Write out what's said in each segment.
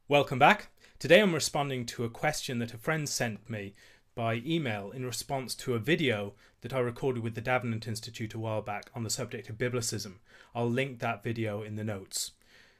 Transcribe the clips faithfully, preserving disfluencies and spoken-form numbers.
Welcome back. Today I'm responding to a question that a friend sent me by email in response to a video that I recorded with the Davenant Institute a while back on the subject of Biblicism. I'll link that video in the notes.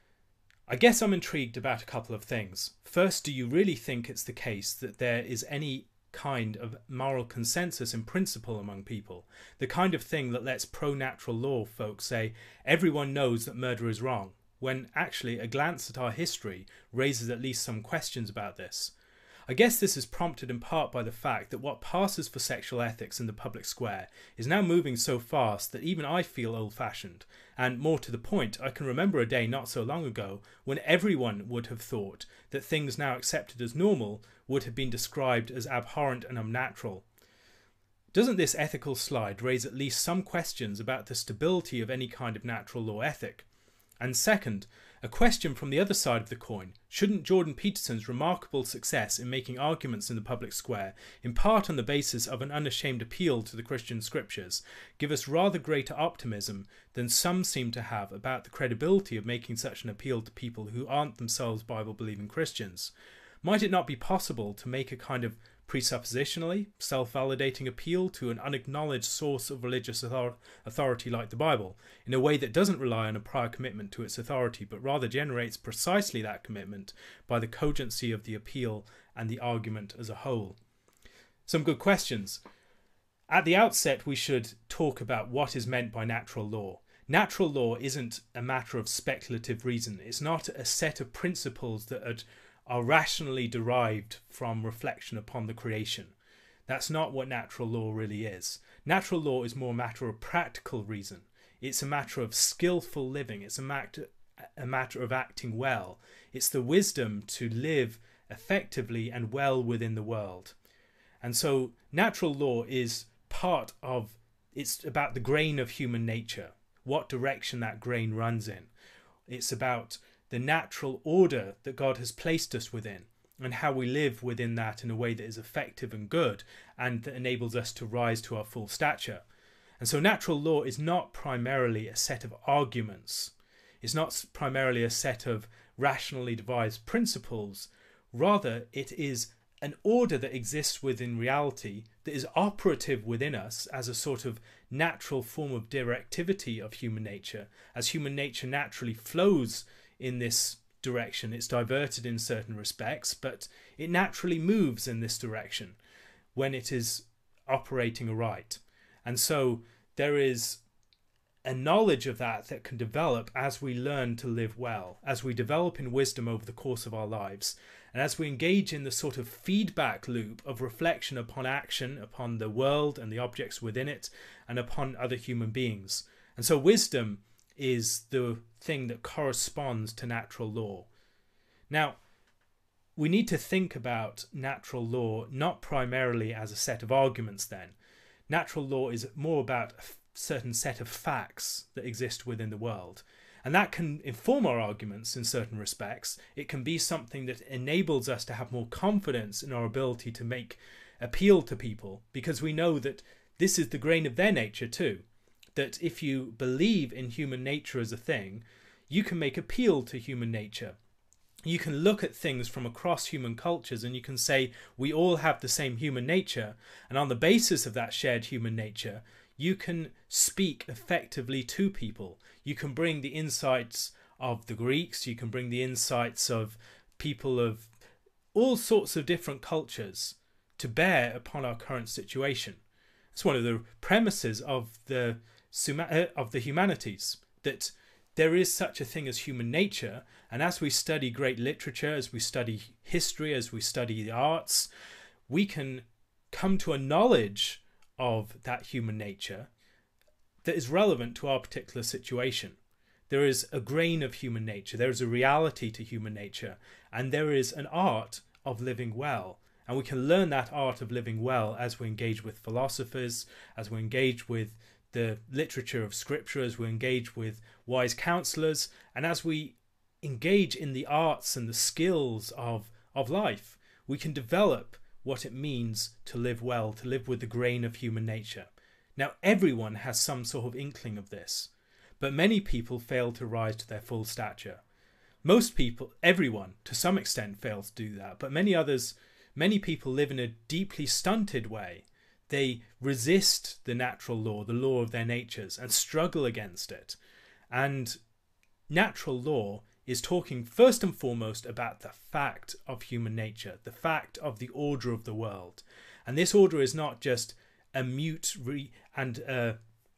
I guess I'm intrigued about a couple of things. First, do you really think it's the case that there is any kind of moral consensus in principle among people? The kind of thing that lets pro-natural law folks say everyone knows that murder is wrong, when actually a glance at our history raises at least some questions about this. I guess this is prompted in part by the fact that what passes for sexual ethics in the public square is now moving so fast that even I feel old-fashioned, and more to the point, I can remember a day not so long ago when everyone would have thought that things now accepted as normal would have been described as abhorrent and unnatural. Doesn't this ethical slide raise at least some questions about the stability of any kind of natural law ethic? And second, a question from the other side of the coin: shouldn't Jordan Peterson's remarkable success in making arguments in the public square, in part on the basis of an unashamed appeal to the Christian scriptures, give us rather greater optimism than some seem to have about the credibility of making such an appeal to people who aren't themselves Bible-believing Christians? Might it not be possible to make a kind of presuppositionally self-validating appeal to an unacknowledged source of religious author authority like the Bible, in a way that doesn't rely on a prior commitment to its authority, but rather generates precisely that commitment by the cogency of the appeal and the argument as a whole? Some good questions. At the outset, we should talk about what is meant by natural law. Natural law isn't a matter of speculative reason. It's not a set of principles that are are rationally derived from reflection upon the creation. That's not what natural law really is. Natural law is more a matter of practical reason. It's a matter of skillful living. It's a matter, a matter of acting well. It's the wisdom to live effectively and well within the world. And so natural law is part of, it's about the grain of human nature, what direction that grain runs in. It's about the natural order that God has placed us within, and how we live within that in a way that is effective and good, and that enables us to rise to our full stature. And so natural law is not primarily a set of arguments. It's not primarily a set of rationally devised principles. Rather, it is an order that exists within reality, that is operative within us as a sort of natural form of directivity of human nature. As human nature naturally flows in this direction, it's diverted in certain respects, but it naturally moves in this direction when it is operating aright. And so there is a knowledge of that that can develop as we learn to live well, as we develop in wisdom over the course of our lives, and as we engage in the sort of feedback loop of reflection upon action, upon the world and the objects within it, and upon other human beings. And so wisdom is the thing that corresponds to natural law. Now, we need to think about natural law not primarily as a set of arguments then. Natural law is more about a certain set of facts that exist within the world. And that can inform our arguments in certain respects. It can be something that enables us to have more confidence in our ability to make appeal to people, because we know that this is the grain of their nature too. That if you believe in human nature as a thing, you can make appeal to human nature. You can look at things from across human cultures and you can say we all have the same human nature, and on the basis of that shared human nature you can speak effectively to people. You can bring the insights of the Greeks, you can bring the insights of people of all sorts of different cultures to bear upon our current situation. It's one of the premises of the of the humanities, that there is such a thing as human nature, and as we study great literature, as we study history, as we study the arts, we can come to a knowledge of that human nature that is relevant to our particular situation. There is a grain of human nature, there is a reality to human nature, and there is an art of living well. And we can learn that art of living well as we engage with philosophers, as we engage with the literature of scripture, as we engage with wise counselors, and as we engage in the arts and the skills of, of life. We can develop what it means to live well, to live with the grain of human nature. Now, everyone has some sort of inkling of this, but many people fail to rise to their full stature. Most people, everyone, to some extent fails to do that, but many others, many people live in a deeply stunted way. They resist the natural law, the law of their natures, and struggle against it. And natural law is talking first and foremost about the fact of human nature, the fact of the order of the world. And this order is not just a mute re and uh,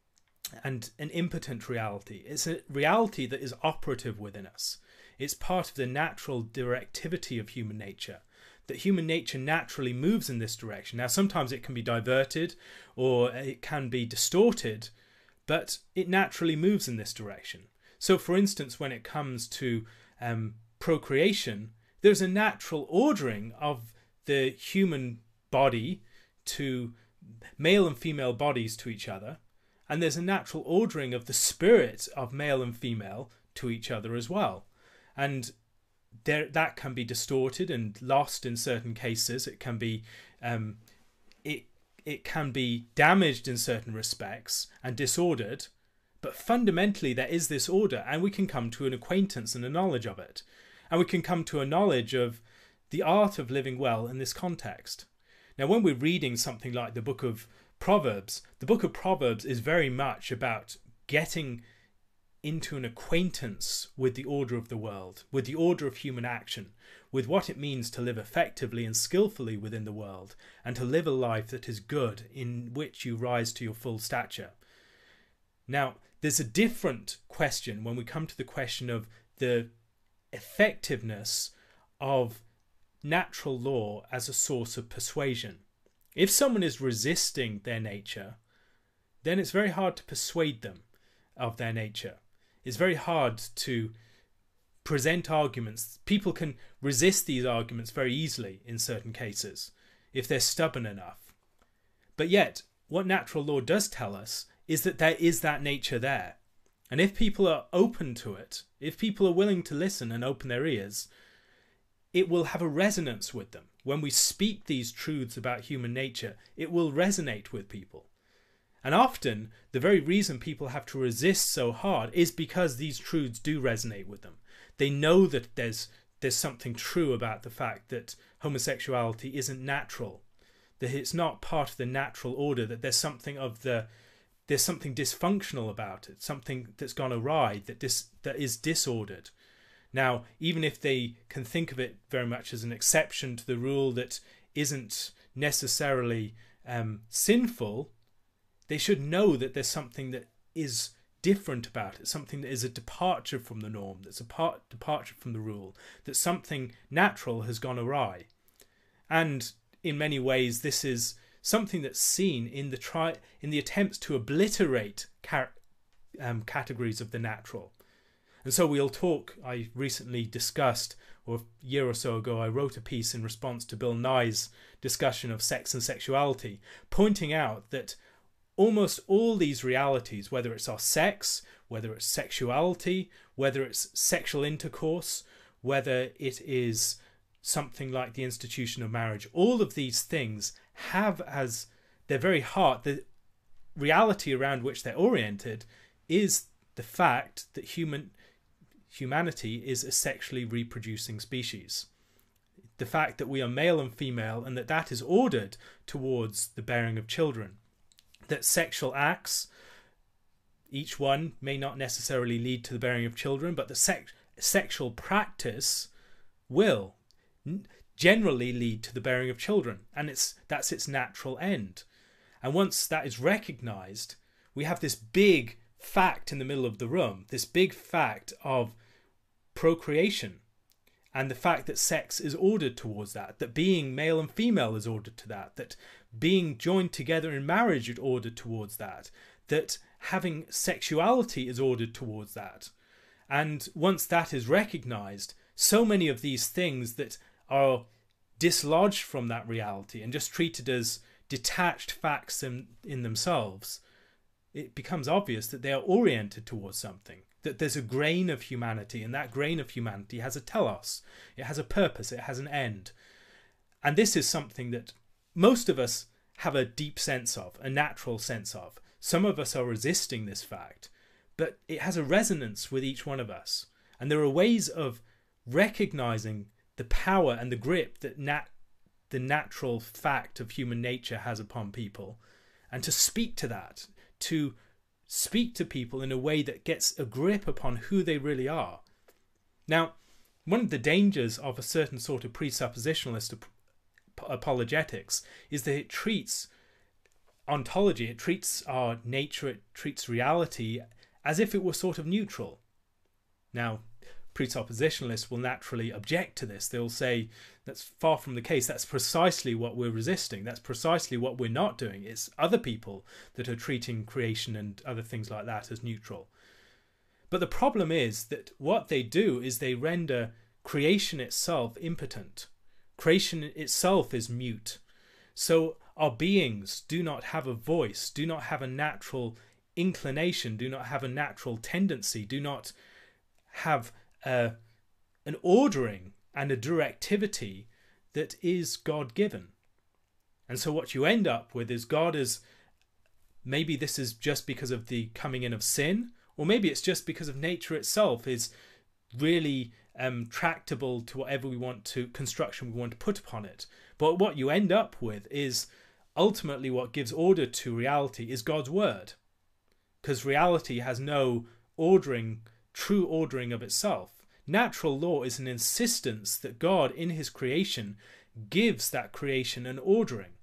and an impotent reality. It's a reality that is operative within us. It's part of the natural directivity of human nature, that human nature naturally moves in this direction. Now, sometimes it can be diverted or it can be distorted, but it naturally moves in this direction. So, for instance, when it comes to um, procreation, there's a natural ordering of the human body to male and female bodies to each other, and there's a natural ordering of the spirit of male and female to each other as well. And there, that can be distorted and lost in certain cases. It can be um, it it can be damaged in certain respects and disordered. But fundamentally, there is this order, and we can come to an acquaintance and a knowledge of it. And we can come to a knowledge of the art of living well in this context. Now, when we're reading something like the book of Proverbs, the book of Proverbs is very much about getting into an acquaintance with the order of the world, with the order of human action, with what it means to live effectively and skillfully within the world, and to live a life that is good, in which you rise to your full stature. Now, there's a different question when we come to the question of the effectiveness of natural law as a source of persuasion. If someone is resisting their nature, then it's very hard to persuade them of their nature. It's very hard to present arguments. People can resist these arguments very easily in certain cases if they're stubborn enough. But yet, what natural law does tell us is that there is that nature there. And if people are open to it, if people are willing to listen and open their ears, it will have a resonance with them. When we speak these truths about human nature, it will resonate with people. And often, the very reason people have to resist so hard is because these truths do resonate with them. They know that there's, there's something true about the fact that homosexuality isn't natural, that it's not part of the natural order, that there's something of the there's something dysfunctional about it, something that's gone awry, that dis, that is disordered. Now, even if they can think of it very much as an exception to the rule that isn't necessarily um, sinful, they should know that there's something that is different about it, something that is a departure from the norm, that's a part, departure from the rule, that something natural has gone awry. And in many ways, this is something that's seen in the try in the attempts to obliterate car um, categories of the natural. And so we'll talk, I recently discussed, or a year or so ago, I wrote a piece in response to Bill Nye's discussion of sex and sexuality, pointing out that almost all these realities, whether it's our sex, whether it's sexuality, whether it's sexual intercourse, whether it is something like the institution of marriage, all of these things have as their very heart, the reality around which they're oriented is the fact that human humanity is a sexually reproducing species. The fact that we are male and female, and that that is ordered towards the bearing of children. That sexual acts, each one may not necessarily lead to the bearing of children, but the sex sexual practice will generally lead to the bearing of children, and it's that's its natural end. And once that is recognized, we have this big fact in the middle of the room, this big fact of procreation, and the fact that sex is ordered towards that, that being male and female is ordered to that, that being joined together in marriage is ordered towards that, that having sexuality is ordered towards that. And once that is recognized, so many of these things that are dislodged from that reality and just treated as detached facts in, in themselves, it becomes obvious that they are oriented towards something, that there's a grain of humanity, and that grain of humanity has a telos, it has a purpose, it has an end. And this is something that most of us have a deep sense of, a natural sense of. Some of us are resisting this fact, but it has a resonance with each one of us. And there are ways of recognizing the power and the grip that nat the natural fact of human nature has upon people, and to speak to that, to speak to people in a way that gets a grip upon who they really are. Now, one of the dangers of a certain sort of presuppositionalist ap apologetics is that it treats ontology, it treats our nature, it treats reality as if it were sort of neutral. Now, presuppositionalists will naturally object to this. They'll say that's far from the case. That's precisely what we're resisting. That's precisely what we're not doing. It's other people that are treating creation and other things like that as neutral. But the problem is that what they do is they render creation itself impotent. Creation itself is mute. So our beings do not have a voice, do not have a natural inclination, do not have a natural tendency, do not have Uh, an ordering and a directivity that is God-given. And so what you end up with is God is, maybe this is just because of the coming in of sin, or maybe it's just because of nature itself is really um, tractable to whatever we want to, construction we want to put upon it. But what you end up with is ultimately what gives order to reality is God's word. Because reality has no ordering, true ordering of itself. Natural law is an insistence that God in his creation gives that creation an ordering,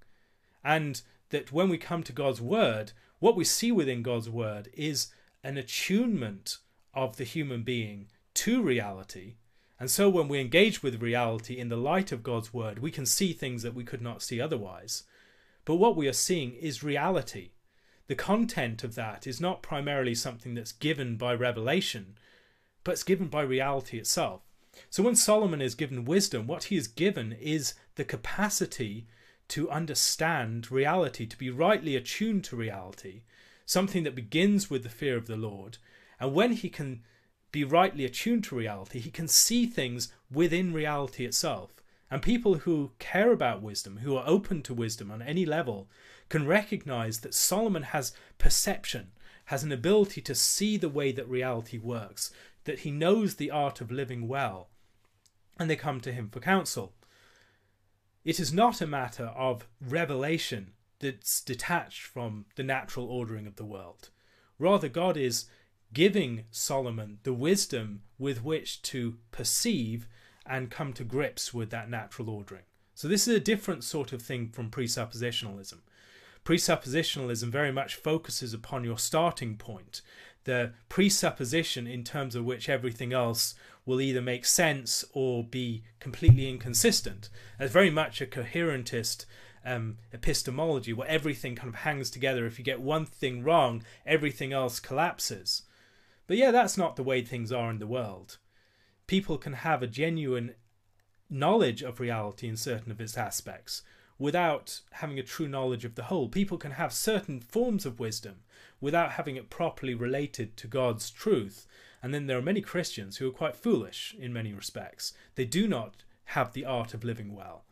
and that when we come to God's word, what we see within God's word is an attunement of the human being to reality. And so when we engage with reality in the light of God's word, we can see things that we could not see otherwise. But what we are seeing is reality. The content of that is not primarily something that's given by revelation, but it's given by reality itself. So when Solomon is given wisdom, what he is given is the capacity to understand reality, to be rightly attuned to reality, something that begins with the fear of the Lord. And when he can be rightly attuned to reality, he can see things within reality itself. And people who care about wisdom, who are open to wisdom on any level, can recognize that Solomon has perception, has an ability to see the way that reality works, that he knows the art of living well, and they come to him for counsel. It is not a matter of revelation that's detached from the natural ordering of the world. Rather, God is giving Solomon the wisdom with which to perceive and come to grips with that natural ordering. So this is a different sort of thing from presuppositionalism. Presuppositionalism very much focuses upon your starting point, the presupposition in terms of which everything else will either make sense or be completely inconsistent. That's very much a coherentist um, epistemology, where everything kind of hangs together. If you get one thing wrong, everything else collapses. But yeah, that's not the way things are in the world. People can have a genuine knowledge of reality in certain of its aspects without having a true knowledge of the whole. People can have certain forms of wisdom without having it properly related to God's truth. And then there are many Christians who are quite foolish in many respects. They do not have the art of living well.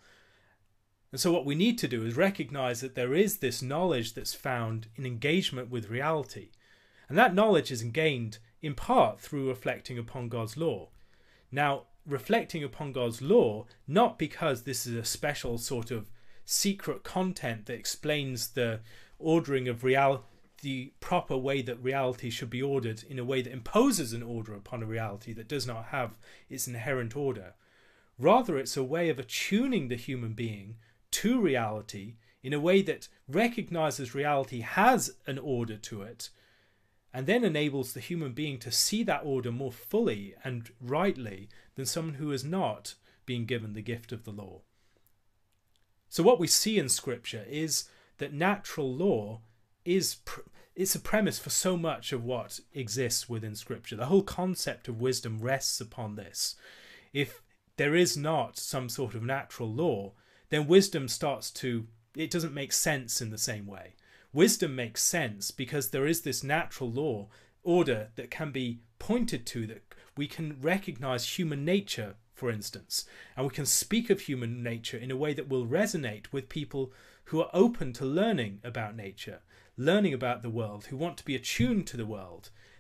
And so what we need to do is recognize that there is this knowledge that's found in engagement with reality. And that knowledge is gained in part through reflecting upon God's law. Now, reflecting upon God's law, not because this is a special sort of secret content that explains the ordering of reality, the proper way that reality should be ordered, in a way that imposes an order upon a reality that does not have its inherent order. Rather, it's a way of attuning the human being to reality in a way that recognizes reality has an order to it, and then enables the human being to see that order more fully and rightly than someone who has not been given the gift of the law. So what we see in Scripture is that natural law is pr it's a premise for so much of what exists within Scripture. The whole concept of wisdom rests upon this. If there is not some sort of natural law, then wisdom starts to, it doesn't make sense in the same way. Wisdom makes sense because there is this natural law order that can be pointed to, that we can recognize human nature, for instance, and we can speak of human nature in a way that will resonate with people who are open to learning about nature, learning about the world, who want to be attuned to the world.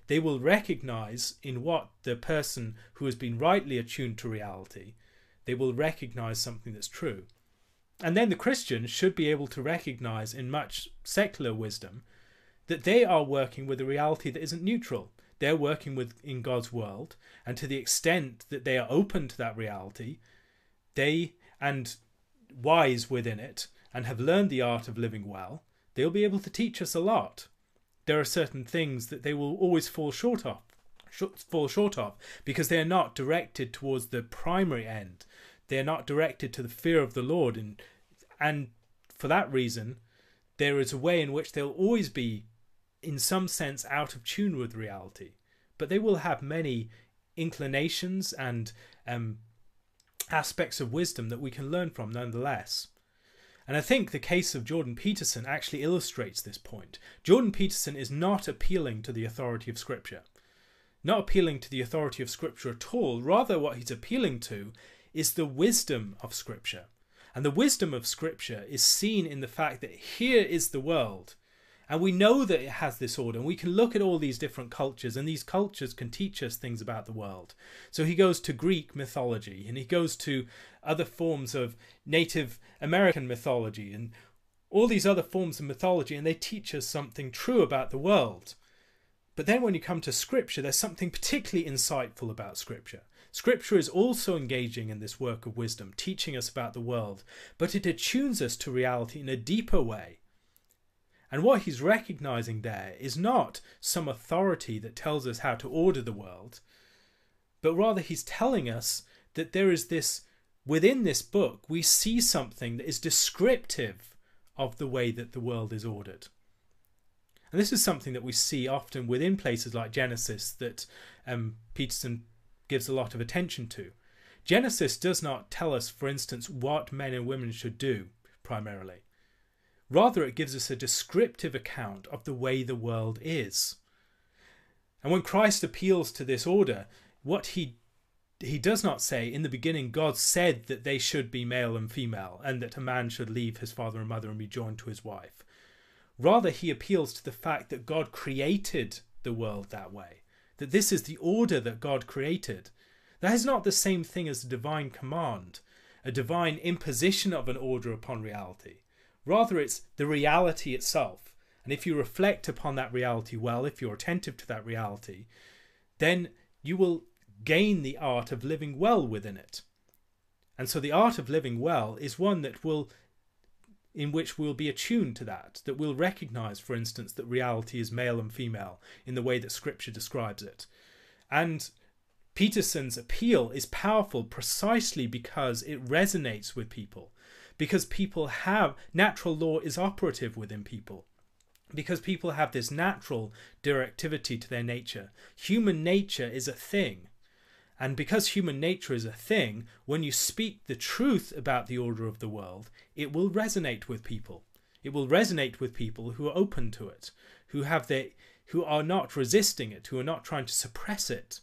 They will recognize in what the person who has been rightly attuned to reality, they will recognize something that's true. And then the Christian should be able to recognize in much secular wisdom that they are working with a reality that isn't neutral. They're working with in God's world, and to the extent that they are open to that reality, they and wise within it and have learned the art of living well, they'll be able to teach us a lot. There are certain things that they will always fall short of, fall short of, because they are not directed towards the primary end. They are not directed to the fear of the Lord, and and for that reason, there is a way in which they'll always be, in some sense, out of tune with reality. But they will have many inclinations and um, aspects of wisdom that we can learn from nonetheless. And I think the case of Jordan Peterson actually illustrates this point. Jordan Peterson is not appealing to the authority of Scripture. Not appealing to the authority of Scripture at all. Rather, what he's appealing to is the wisdom of Scripture. And the wisdom of Scripture is seen in the fact that here is the world. And we know that it has this order. And we can look at all these different cultures, and these cultures can teach us things about the world. So he goes to Greek mythology, and he goes to other forms of Native American mythology, and all these other forms of mythology, and they teach us something true about the world. But then when you come to Scripture, there's something particularly insightful about Scripture. Scripture is also engaging in this work of wisdom, teaching us about the world, but it attunes us to reality in a deeper way. And what he's recognizing there is not some authority that tells us how to order the world, but rather he's telling us that there is this, within this book, we see something that is descriptive of the way that the world is ordered. And this is something that we see often within places like Genesis that um, Peterson gives a lot of attention to. Genesis does not tell us, for instance, what men and women should do, primarily. Rather, it gives us a descriptive account of the way the world is. And when Christ appeals to this order, what he he does not say, in the beginning God said that they should be male and female, and that a man should leave his father and mother and be joined to his wife. Rather, he appeals to the fact that God created the world that way, that this is the order that God created. That is not the same thing as a divine command, a divine imposition of an order upon reality. Rather, it's the reality itself. And if you reflect upon that reality well, if you're attentive to that reality, then you will gain the art of living well within it. And so the art of living well is one that will, in which we'll be attuned to that, that we'll recognize, for instance, that reality is male and female in the way that Scripture describes it. And Peterson's appeal is powerful precisely because it resonates with people. Because people have, natural law is operative within people. Because people have this natural directivity to their nature. Human nature is a thing. And because human nature is a thing, when you speak the truth about the order of the world, it will resonate with people. It will resonate with people who are open to it, who have their, who are not resisting it, who are not trying to suppress it.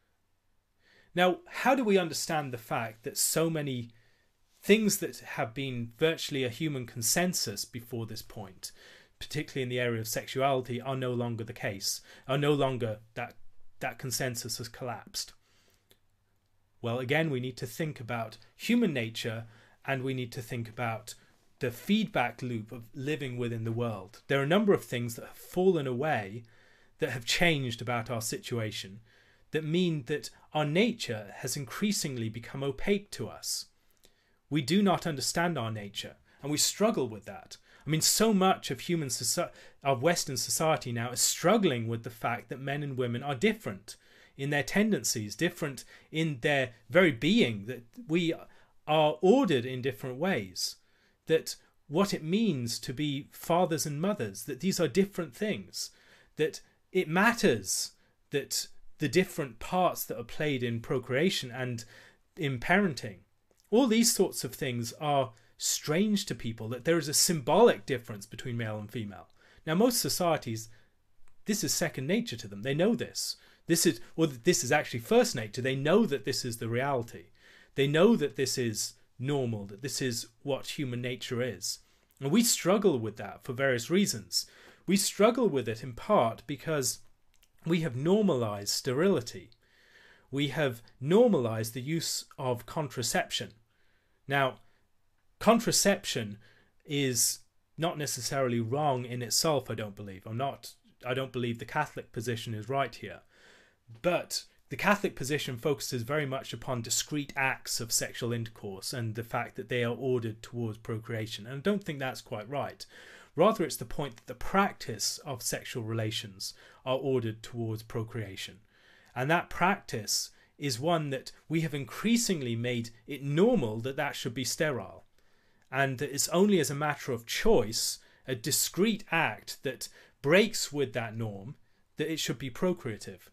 Now, how do we understand the fact that so many things that have been virtually a human consensus before this point, particularly in the area of sexuality, are no longer the case, are no longer that that consensus has collapsed? Well, again, we need to think about human nature, and we need to think about the feedback loop of living within the world. There are a number of things that have fallen away, that have changed about our situation, that mean that our nature has increasingly become opaque to us. We do not understand our nature, and we struggle with that. I mean, so much of human society, of Western society now, is struggling with the fact that men and women are different in their tendencies, different in their very being, that we are ordered in different ways, that what it means to be fathers and mothers, that these are different things, that it matters that the different parts that are played in procreation and in parenting, all these sorts of things are strange to people, that there is a symbolic difference between male and female. Now, most societies, this is second nature to them. They know this. This is, or this is actually first nature. They know that this is the reality. They know that this is normal, that this is what human nature is. And we struggle with that for various reasons. We struggle with it in part because we have normalized sterility. We have normalized the use of contraception. Now, contraception is not necessarily wrong in itself, I don't believe. I'm not, I don't believe the Catholic position is right here. But the Catholic position focuses very much upon discrete acts of sexual intercourse and the fact that they are ordered towards procreation. And I don't think that's quite right. Rather, it's the point that the practice of sexual relations are ordered towards procreation. And that practice is one that we have increasingly made it normal that that should be sterile. And that it's only as a matter of choice, a discrete act that breaks with that norm, that it should be procreative.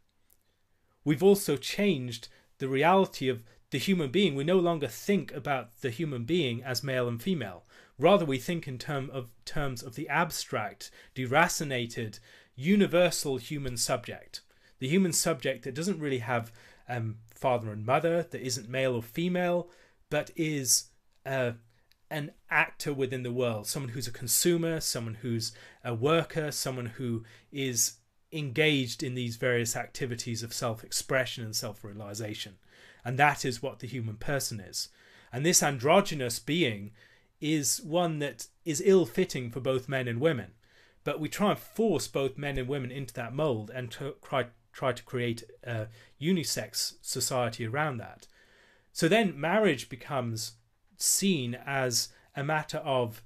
We've also changed the reality of the human being. We no longer think about the human being as male and female. Rather, we think in term of, terms of the abstract, deracinated, universal human subject. The human subject that doesn't really have um, father and mother, that isn't male or female, but is uh, an actor within the world. Someone who's a consumer, someone who's a worker, someone who is engaged in these various activities of self-expression and self-realization. And that is what the human person is. And this androgynous being is one that is ill-fitting for both men and women. But we try and force both men and women into that mold and to try, try to create a unisex society around that. So then marriage becomes seen as a matter of,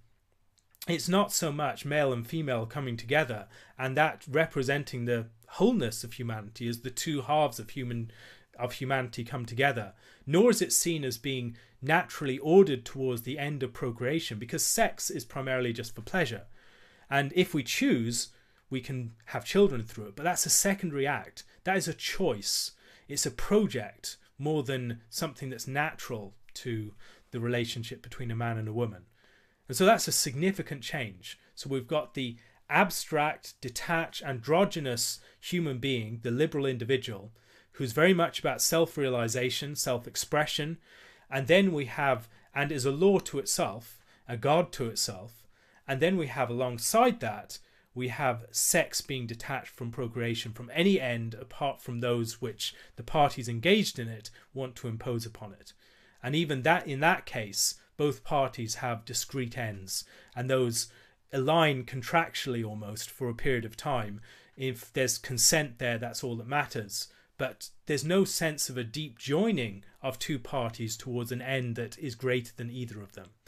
it's not so much male and female coming together and that representing the wholeness of humanity as the two halves of human of humanity come together, nor is it seen as being naturally ordered towards the end of procreation, because sex is primarily just for pleasure. And if we choose, we can have children through it, but that's a secondary act. That is a choice. It's a project more than something that's natural to the relationship between a man and a woman. And so that's a significant change. So we've got the abstract, detached, androgynous human being, the liberal individual, who's very much about self-realization, self-expression. And then we have, and is a law to itself, a god to itself. And then we have alongside that, we have sex being detached from procreation, from any end apart from those which the parties engaged in it want to impose upon it. And even that, in that case, both parties have discrete ends, and those align contractually almost for a period of time. If there's consent there, that's all that matters. But there's no sense of a deep joining of two parties towards an end that is greater than either of them.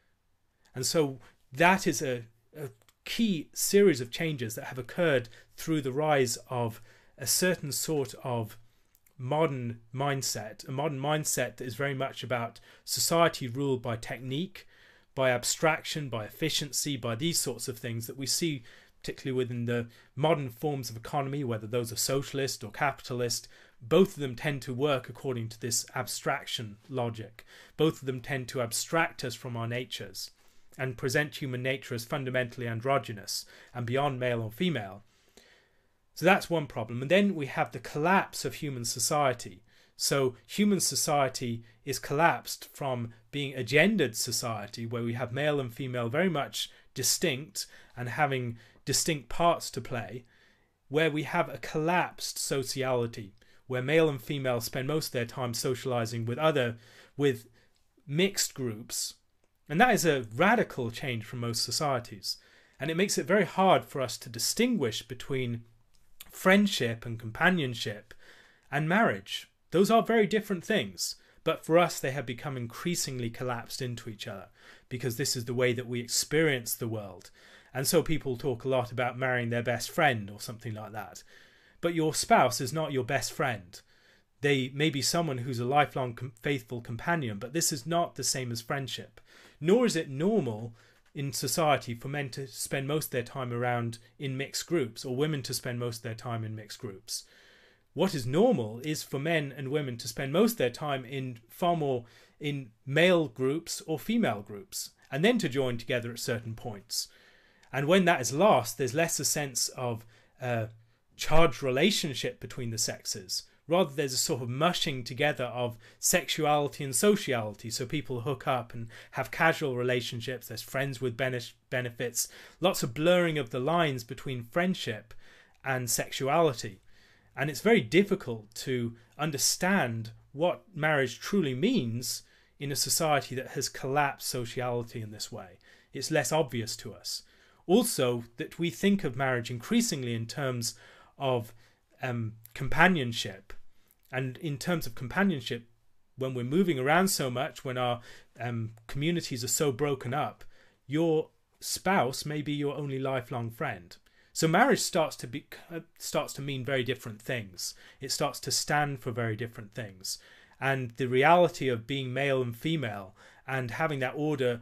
And so that is a, a key series of changes that have occurred through the rise of a certain sort of modern mindset, a modern mindset that is very much about society ruled by technique, by abstraction, by efficiency, by these sorts of things that we see particularly within the modern forms of economy, whether those are socialist or capitalist. Both of them tend to work according to this abstraction logic. Both of them tend to abstract us from our natures and present human nature as fundamentally androgynous and beyond male or female. So that's one problem. And then we have the collapse of human society. So human society is collapsed from being a gendered society where we have male and female very much distinct and having distinct parts to play, where we have a collapsed sociality where male and female spend most of their time socializing with other, with mixed groups. And that is a radical change from most societies. And it makes it very hard for us to distinguish between friendship and companionship and marriage. Those are very different things, but for us they have become increasingly collapsed into each other because this is the way that we experience the world. And so people talk a lot about marrying their best friend or something like that. But your spouse is not your best friend. They may be someone who's a lifelong com- faithful companion, but this is not the same as friendship. Nor is it normal in society for men to spend most of their time around in mixed groups, or women to spend most of their time in mixed groups. What is normal is for men and women to spend most of their time in far more in male groups or female groups, and then to join together at certain points. And when that is lost, there's less a sense of uh, charged relationship between the sexes. Rather, there's a sort of mushing together of sexuality and sociality. So people hook up and have casual relationships. There's friends with bene- benefits. Lots of blurring of the lines between friendship and sexuality. And it's very difficult to understand what marriage truly means in a society that has collapsed sociality in this way. It's less obvious to us. Also, that we think of marriage increasingly in terms of um, companionship. And in terms of companionship, when we're moving around so much, when our um, communities are so broken up, your spouse may be your only lifelong friend. So marriage starts to be uh, starts to mean very different things. It starts to stand for very different things. And the reality of being male and female and having that order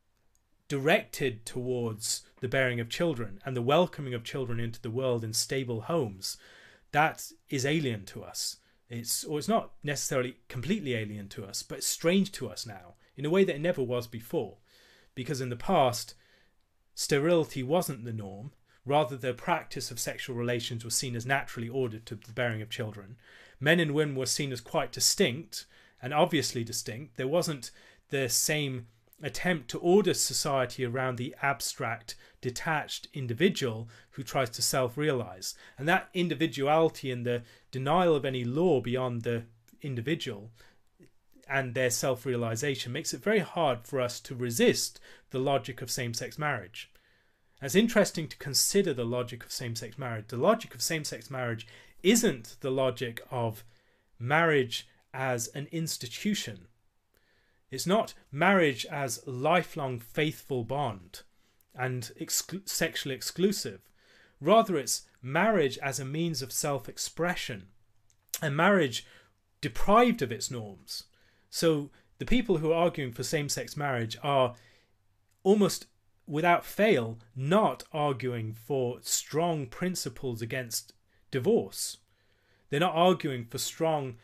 directed towards the bearing of children and the welcoming of children into the world in stable homes, that is alien to us. It's, or it's not necessarily completely alien to us, but it's strange to us now in a way that it never was before. Because in the past, sterility wasn't the norm. Rather, the practice of sexual relations was seen as naturally ordered to the bearing of children. Men and women were seen as quite distinct and obviously distinct. There wasn't the same attempt to order society around the abstract, detached individual who tries to self-realize. And that individuality and the denial of any law beyond the individual and their self-realization makes it very hard for us to resist the logic of same-sex marriage. And it's interesting to consider the logic of same-sex marriage. The logic of same-sex marriage isn't the logic of marriage as an institution. It's not marriage as a lifelong faithful bond and exclu- sexually exclusive. Rather, it's marriage as a means of self-expression, and marriage deprived of its norms. So the people who are arguing for same-sex marriage are almost without fail not arguing for strong principles against divorce. They're not arguing for strong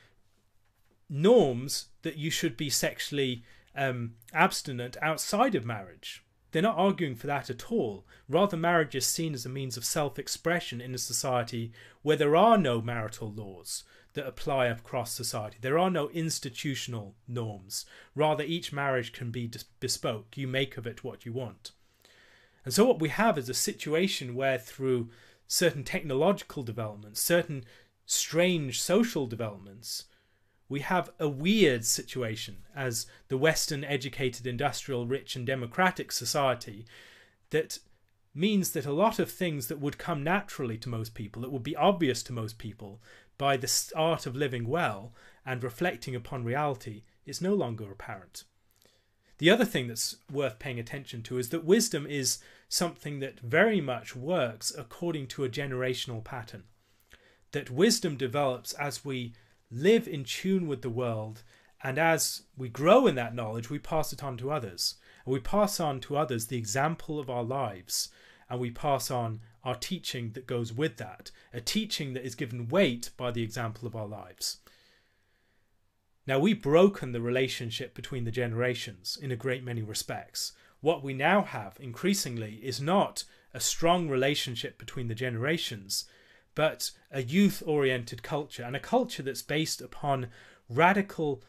norms that you should be sexually um, abstinent outside of marriage. They're not arguing for that at all. Rather, marriage is seen as a means of self-expression in a society where there are no marital laws that apply across society. There are no institutional norms. Rather, each marriage can be bespoke. You make of it what you want. And so what we have is a situation where through certain technological developments, certain strange social developments, we have a weird situation as the Western educated, industrial, rich and democratic society that means that a lot of things that would come naturally to most people, that would be obvious to most people by the art of living well and reflecting upon reality, is no longer apparent. The other thing that's worth paying attention to is that wisdom is something that very much works according to a generational pattern. That wisdom develops as we live in tune with the world, and as we grow in that knowledge, we pass it on to others. And we pass on to others the example of our lives, and we pass on our teaching that goes with that, a teaching that is given weight by the example of our lives. Now, we've broken the relationship between the generations in a great many respects. What we now have increasingly is not a strong relationship between the generations, but a youth-oriented culture, and a culture that's based upon radical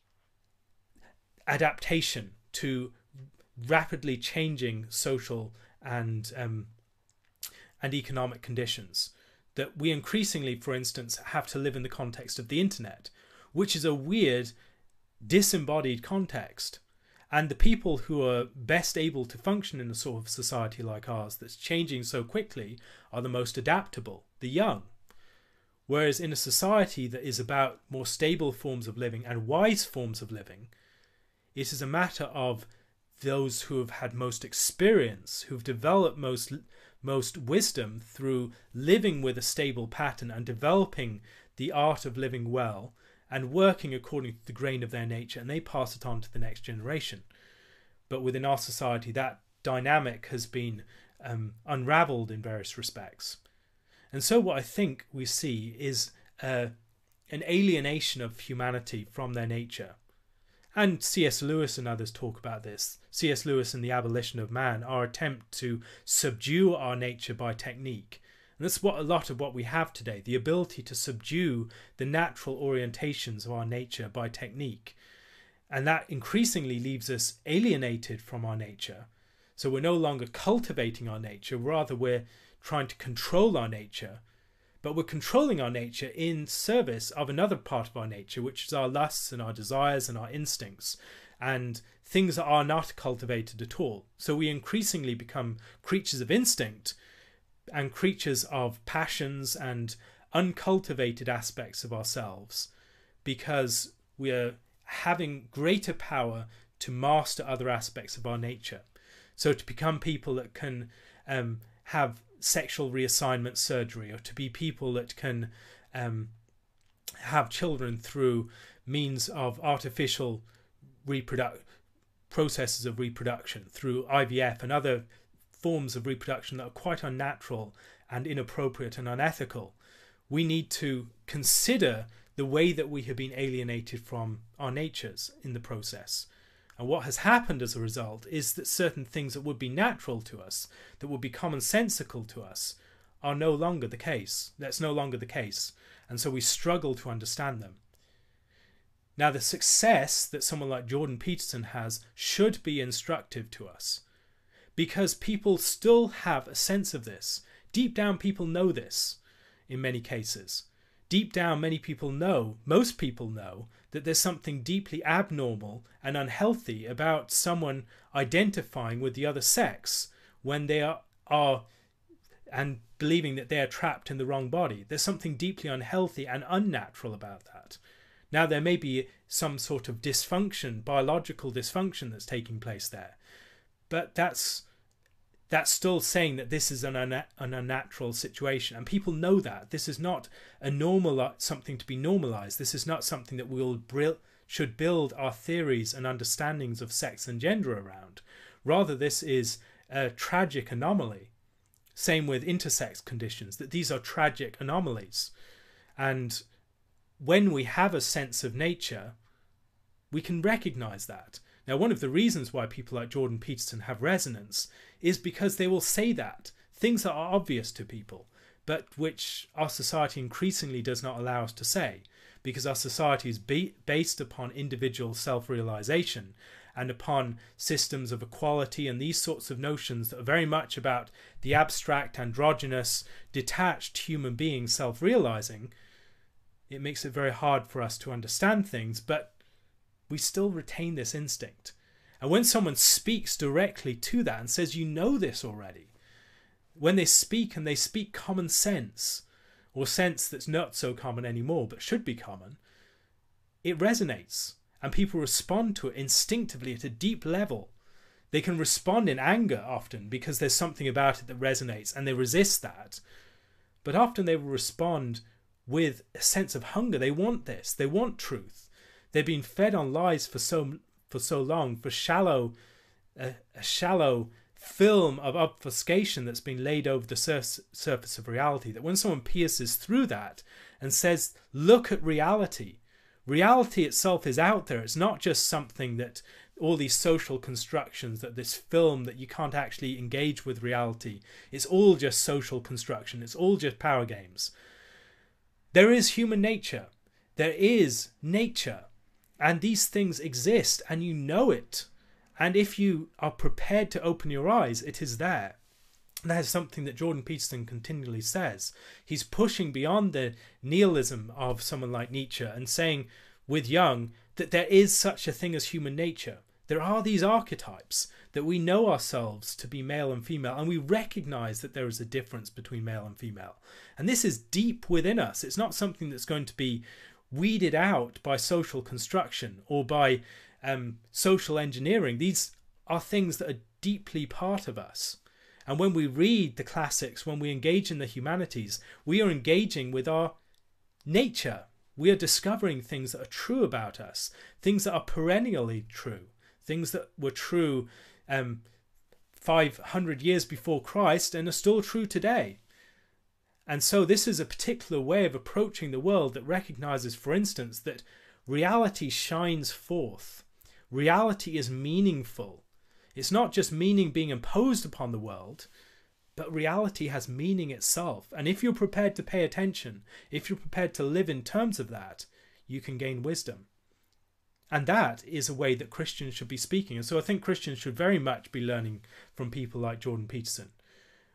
adaptation to rapidly changing social and um, and economic conditions. That we increasingly, for instance, have to live in the context of the internet, which is a weird, disembodied context. And the people who are best able to function in a sort of society like ours that's changing so quickly are the most adaptable, the young. Whereas in a society that is about more stable forms of living and wise forms of living, it is a matter of those who have had most experience, who've developed most most wisdom through living with a stable pattern and developing the art of living well and working according to the grain of their nature, and they pass it on to the next generation. But within our society, that dynamic has been um, unravelled in various respects. And so what I think we see is uh, an alienation of humanity from their nature. And C S Lewis and others talk about this. C S Lewis and the Abolition of Man, our attempt to subdue our nature by technique. And that's what a lot of what we have today, the ability to subdue the natural orientations of our nature by technique. And that increasingly leaves us alienated from our nature. So we're no longer cultivating our nature, rather we're trying to control our nature but we're controlling our nature in service of another part of our nature, which is our lusts and our desires and our instincts, and things that are not cultivated at all. So we increasingly become creatures of instinct and creatures of passions and uncultivated aspects of ourselves, because we are having greater power to master other aspects of our nature. So to become people that can um, have sexual reassignment surgery, or to be people that can um, have children through means of artificial reproduct processes of reproduction, through I V F and other forms of reproduction that are quite unnatural and inappropriate and unethical. We need to consider the way that we have been alienated from our natures in the process. And what has happened as a result is that certain things that would be natural to us, that would be commonsensical to us, are no longer the case. That's no longer the case. And so we struggle to understand them. Now, the success that someone like Jordan Peterson has should be instructive to us, because people still have a sense of this. Deep down, people know this in many cases. Deep down, many people know, most people know, that there's something deeply abnormal and unhealthy about someone identifying with the other sex when they are, are and believing that they are trapped in the wrong body. There's something deeply unhealthy and unnatural about that. Now, there may be some sort of dysfunction, biological dysfunction that's taking place there, but that's that's still saying that this is an, un an unnatural situation, and people know that. This is not a normal something to be normalized. This is not something that we will should build our theories and understandings of sex and gender around. Rather, this is a tragic anomaly. Same with intersex conditions, that these are tragic anomalies. And when we have a sense of nature, we can recognize that. Now, one of the reasons why people like Jordan Peterson have resonance is because they will say that. Things that are obvious to people, but which our society increasingly does not allow us to say, because our society is be based upon individual self-realization and upon systems of equality and these sorts of notions that are very much about the abstract, androgynous, detached human being self-realizing. It makes it very hard for us to understand things, but we still retain this instinct. And when someone speaks directly to that and says, you know this already, when they speak and they speak common sense, or sense that's not so common anymore but should be common, it resonates and people respond to it instinctively at a deep level. They can respond in anger often because there's something about it that resonates and they resist that. But often they will respond with a sense of hunger. They want this. They want truth. They've been fed on lies for so for so long, for shallow, uh, a shallow film of obfuscation that's been laid over the sur surface of reality, that when someone pierces through that and says, look at reality, reality itself is out there. It's not just something that all these social constructions, that this film that you can't actually engage with reality. It's all just social construction. It's all just power games. There is human nature. There is nature. And these things exist, and you know it. And if you are prepared to open your eyes, it is there. And that is something that Jordan Peterson continually says. He's pushing beyond the nihilism of someone like Nietzsche and saying with Jung that there is such a thing as human nature. There are these archetypes that we know ourselves to be male and female, and we recognize that there is a difference between male and female. And this is deep within us. It's not something that's going to be weeded out by social construction or by um, social engineering. These are things that are deeply part of us. And when we read the classics, when we engage in the humanities, we are engaging with our nature. We are discovering things that are true about us, things that are perennially true, things that were true um, five hundred years before Christ and are still true today. And so this is a particular way of approaching the world that recognizes, for instance, that reality shines forth. Reality is meaningful. It's not just meaning being imposed upon the world, but reality has meaning itself. And if you're prepared to pay attention, if you're prepared to live in terms of that, you can gain wisdom. And that is a way that Christians should be speaking. And so I think Christians should very much be learning from people like Jordan Peterson.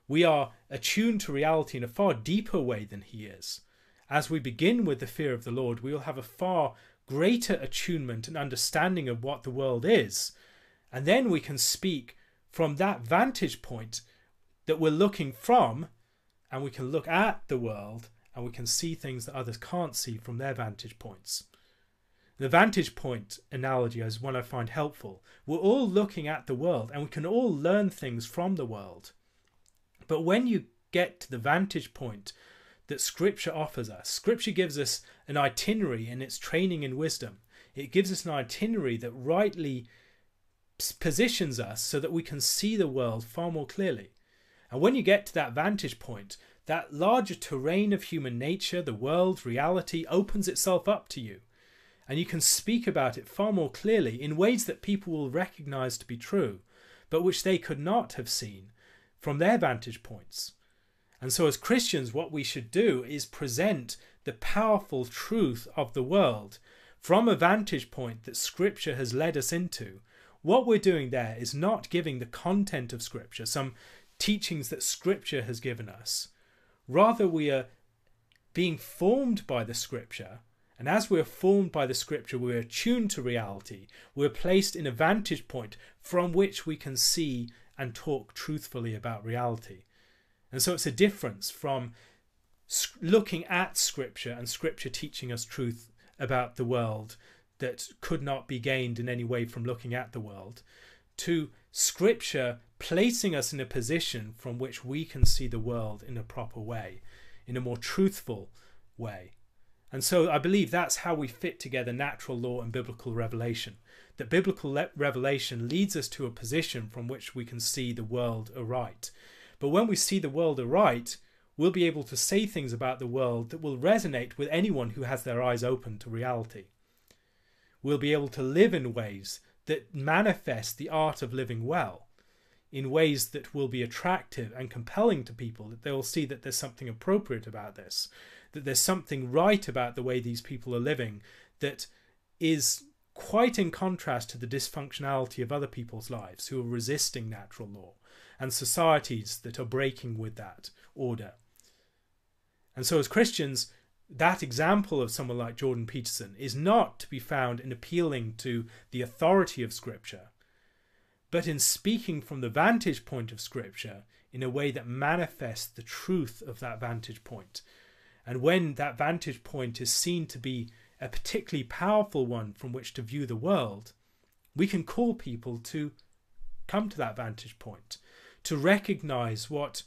We are attuned to reality in a far deeper way than he is. As we begin with the fear of the Lord, we will have a far greater attunement and understanding of what the world is. And then we can speak from that vantage point that we're looking from, and we can look at the world and we can see things that others can't see from their vantage points. The vantage point analogy is one I find helpful. We're all looking at the world and we can all learn things from the world. But when you get to the vantage point that Scripture offers us, Scripture gives us an itinerary in its training in wisdom. It gives us an itinerary that rightly positions us so that we can see the world far more clearly. And when you get to that vantage point, that larger terrain of human nature, the world, reality, opens itself up to you. And you can speak about it far more clearly in ways that people will recognize to be true, but which they could not have seen from their vantage points. And so as Christians, what we should do is present the powerful truth of the world from a vantage point that Scripture has led us into. What we're doing there is not giving the content of Scripture, some teachings that Scripture has given us. Rather, we are being formed by the Scripture, and as we're formed by the Scripture, we're attuned to reality. We're placed in a vantage point from which we can see and talk truthfully about reality. And so it's a difference from looking at Scripture and Scripture teaching us truth about the world that could not be gained in any way from looking at the world, to Scripture placing us in a position from which we can see the world in a proper way, in a more truthful way. And so I believe that's how we fit together natural law and biblical revelation. That biblical le- revelation leads us to a position from which we can see the world aright. But when we see the world aright, we'll be able to say things about the world that will resonate with anyone who has their eyes open to reality. We'll be able to live in ways that manifest the art of living well, in ways that will be attractive and compelling to people, that they will see that there's something appropriate about this, that there's something right about the way these people are living that is quite in contrast to the dysfunctionality of other people's lives who are resisting natural law, and societies that are breaking with that order. And so as Christians, that example of someone like Jordan Peterson is not to be found in appealing to the authority of Scripture, but in speaking from the vantage point of Scripture in a way that manifests the truth of that vantage point. And when that vantage point is seen to be a particularly powerful one from which to view the world, we can call people to come to that vantage point, to recognize what,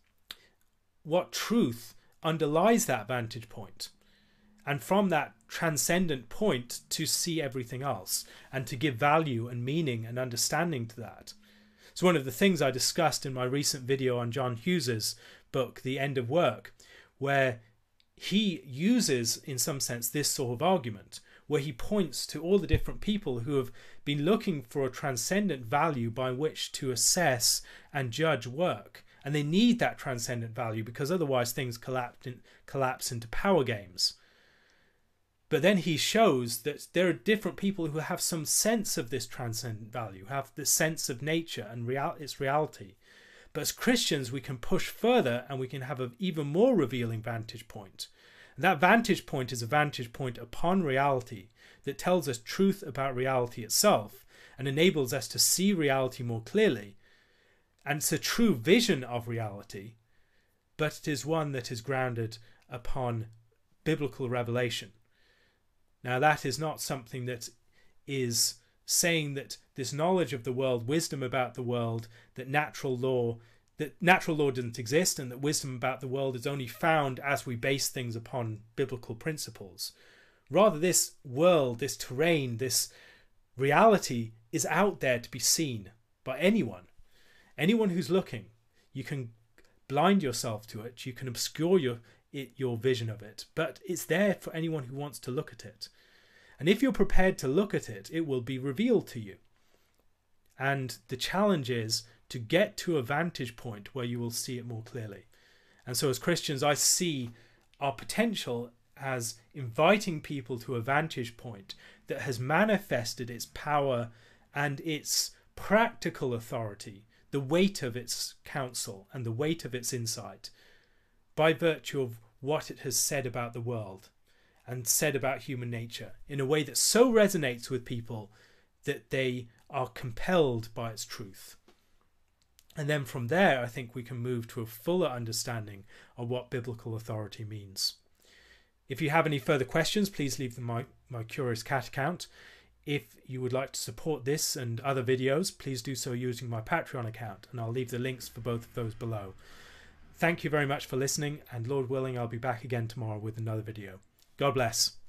what truth underlies that vantage point, and from that transcendent point to see everything else and to give value and meaning and understanding to that. So one of the things I discussed in my recent video on John Hughes's book, The End of Work, where he uses, in some sense, this sort of argument, where he points to all the different people who have been looking for a transcendent value by which to assess and judge work. And they need that transcendent value because otherwise things collapse, in, collapse into power games. But then he shows that there are different people who have some sense of this transcendent value, have the sense of nature and real, its reality. But as Christians, we can push further and we can have an even more revealing vantage point. And that vantage point is a vantage point upon reality that tells us truth about reality itself and enables us to see reality more clearly. And it's a true vision of reality, but it is one that is grounded upon biblical revelation. Now, that is not something that is saying that this knowledge of the world, wisdom about the world, that natural law, that natural law doesn't exist and that wisdom about the world is only found as we base things upon biblical principles. Rather, this world, this terrain, this reality is out there to be seen by anyone. Anyone who's looking. You can blind yourself to it, you can obscure your it, your vision of it, but it's there for anyone who wants to look at it. And if you're prepared to look at it, it will be revealed to you. And the challenge is to get to a vantage point where you will see it more clearly. And so as Christians, I see our potential as inviting people to a vantage point that has manifested its power and its practical authority the weight of its counsel and the weight of its insight by virtue of what it has said about the world and said about human nature in a way that so resonates with people that they are compelled by its truth. And then from there, I think we can move to a fuller understanding of what biblical authority means. If you have any further questions, please leave them my, my Curious Cat account. If you would like to support this and other videos, please do so using my Patreon account, and I'll leave the links for both of those below. Thank you very much for listening, and Lord willing, I'll be back again tomorrow with another video. God bless.